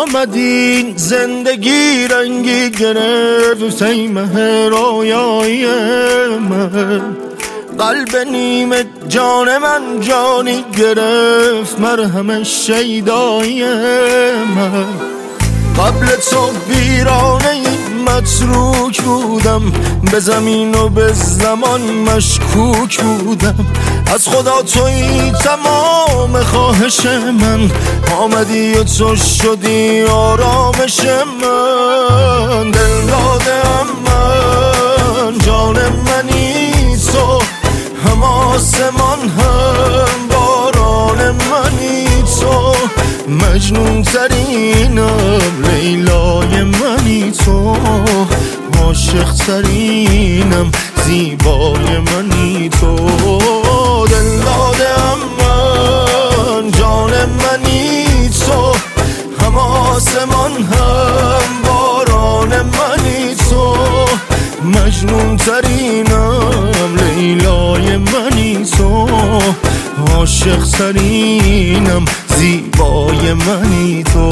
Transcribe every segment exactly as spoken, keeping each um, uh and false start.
آمدی زندگی رنگی گرفت ای مه رویای من، قلب نیمه جان من جانی گرفت مرهم شیدای من. قبل تو ویرانه متروک بودم، به زمین و به زمان مشکوک بودم. از خدا تویی تمام خواهش من، آمدی و تو شدی آرامش من. دل دادم من، جان منی تو، هم آسمان هم باران منی تو. مجنون ترینم لیلای منی تو، عاشق ترینم زیبای منی تو. دل دادم من، جان منی تو، هم آسمان هم باران منی تو. مجنون ترینم لیلای منی تو، عاشق ترینم زیبای منی تو.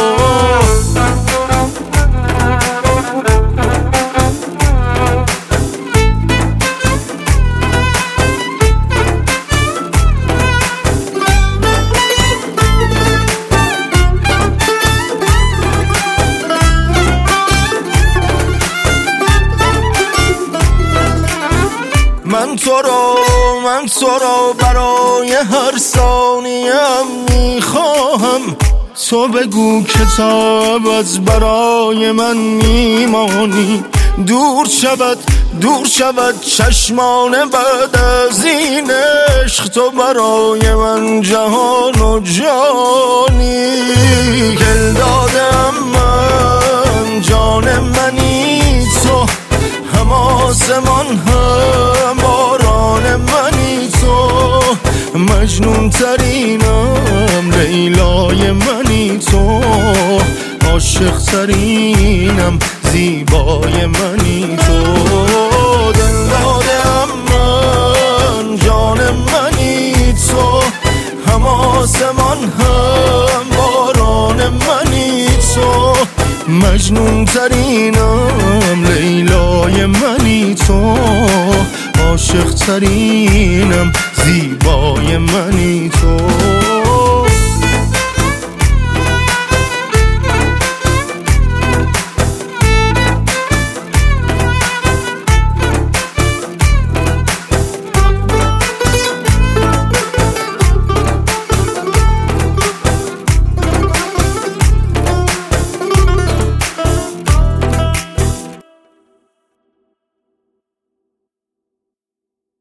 من تو رو من تو رو برای هر ثانیم میخواهم. تو بگو که تا ابد برای من میمانی. دور شود دور شود چشمان بعد از این عشق، تو برای من جهان و جانی. دل دادم من، جان منی تو، هم آسمان هم باران منی تو. مجنون ترینم لیلای منی تو، عاشق ترینم زیبای منی تو. دل دادم من، جان منی تو، هم آسمان هم باران منی تو. مجنون ترینم لیلای منی تو، عاشق ترینم زیبای منی تو.